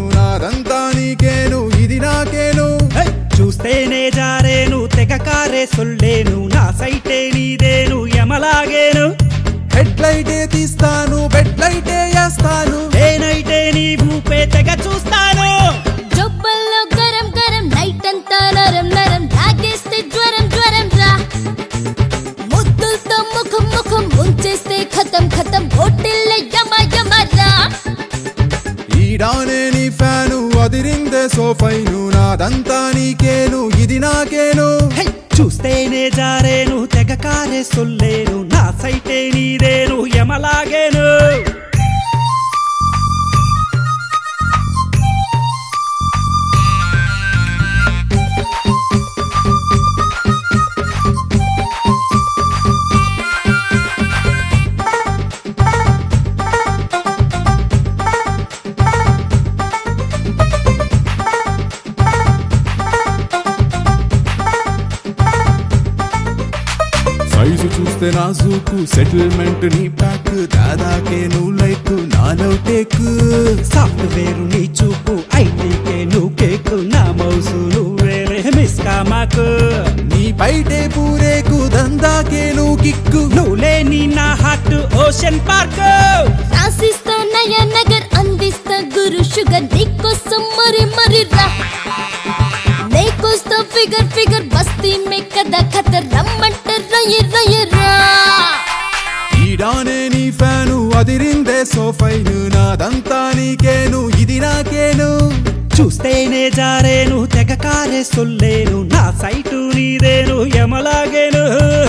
సోఫైను నాదంతా నీకేను ఇది నాకేను చూస్తేనే జారేను తెగ కారే సొల్లేను నా సైటే నీదేను యమలాగేను హెడ్ లైటే తీస్తాను బెడ్ లైటే వేస్తాను నేనైతే నీ ఊపే తెగ చూస్తాను జబ్బల్లో గరం గరం నైట్ అంతా నరం నరం లాగేస్తే జ్వరం జ్వరం రా ముద్దులతో ముఖం ముఖం ముంచేస్తే ఖతం ఖతం హోటల్ యమ యమ రా ఈడానే నీ ఫ్యాను అదిరిందే సోఫైను నాదంతా నీకేను ఇది నాకేను చూస్తేనే జారేను తెగ కారే సొల్లేను నా సైటే నీదేను యమలాగేను సైజు చూస్తే నా జూకు సెటిల్మెంట్ నీ ప్యాక్ దాదాకే నువ్వు లైక్ నాలో టేక్ సాఫ్ట్వేర్ నీ చూపు ఐటీకే నువ్వు కేకు నా మౌసు నువ్వేలే మిస్కా మాకు నీ బయటే పూరేకు దందాకే నువ్వు కిక్కు నువ్వు లేని నా హార్ట్ ఓషన్ పార్క్ రాసిస్తా నయా నగర్ అందిస్తా గురు షుగర్ నీకోసం మరి మరి రా నీకోసం ఫిగర్ ఫిగర్ బస్తీ మే కదా ఖతర్ రమ్మంటే రయ్య రయ్య రా ఈడానే నీ ఫ్యాను అదిరిందే సోఫైను నాదంతా నీకేను ఇది నాకేను చూస్తేనే జారేను తెగ కారే సొల్లేను నా సైటు నీదేను యమలాగేను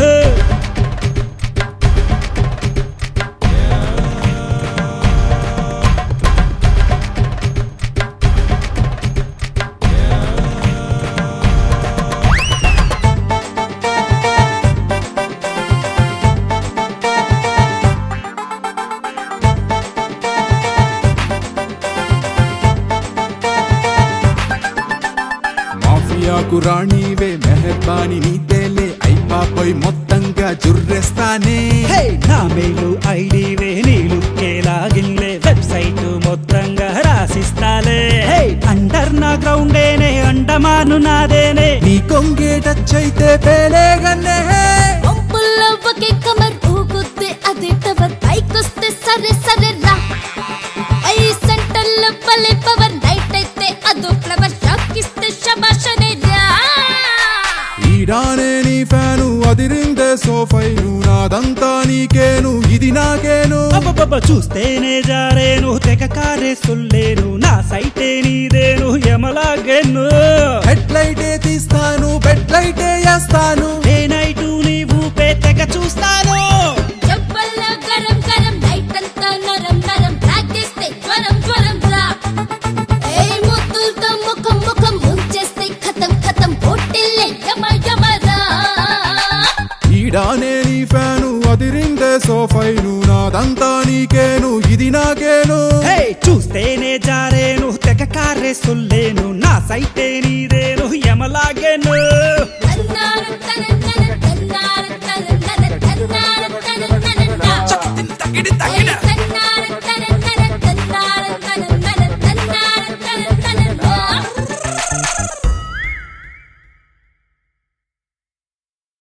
మాఫియాకు రాణివే మెహర్బాని నీదేలే అయిపాపై మొత్తంగా జుర్రేస్తానే నా మెయిలు ఐడివే నీళ్ళు కేలాగిల్లే వెబ్సైట్ మొత్తంగా రాసిస్తాలే అండర్ నా గ్రౌండేనే అండమాను నాదేనే నీ కొంగే టచ్ అయితే పేలేగన్నే పంపుల్లో ఒకే కమర్ ఊగుద్ది అదే టవర్ పైకొస్తే సరే సరే రా ఐ సెంటర్లో పలే పవర్ నైట్ అయితే అదో ఫ్లవర్ షాక్ ఇస్తే శబాషనే రా ఈడానే నీ ఫ్యాను అదిరిందే సోఫైను నాదంతా నీకేను ఇది నాకేను అబ్బబ్బబ్బ చూస్తేనే జారేను తెగ కారే సొల్లేను నా సైటే నీదేను యమలాగేను హెడ్ లైటే తీస్తాను బెడ్ లైటే వేస్తాను నేనైటు నీ ఊపే తెగ చూస్తాను జబ్బల్లో గరం గరం నైట్ అంతా నరం నరం లాగేస్తే జ్వరం జ్వరం రా ఏ ముద్దులతో ముఖం ముఖం ముంచేస్తే ఖతం ఖతం హోటల్ యమ యమ రా ఈడానే నీ ఫ్యాను అదిరిందే సోఫైను నాదంతా నీకేను ఇది నాకేను చూస్తేనే జారేను తెగ కారే సొల్లేను నా సైటే నీదేను యమలాగేను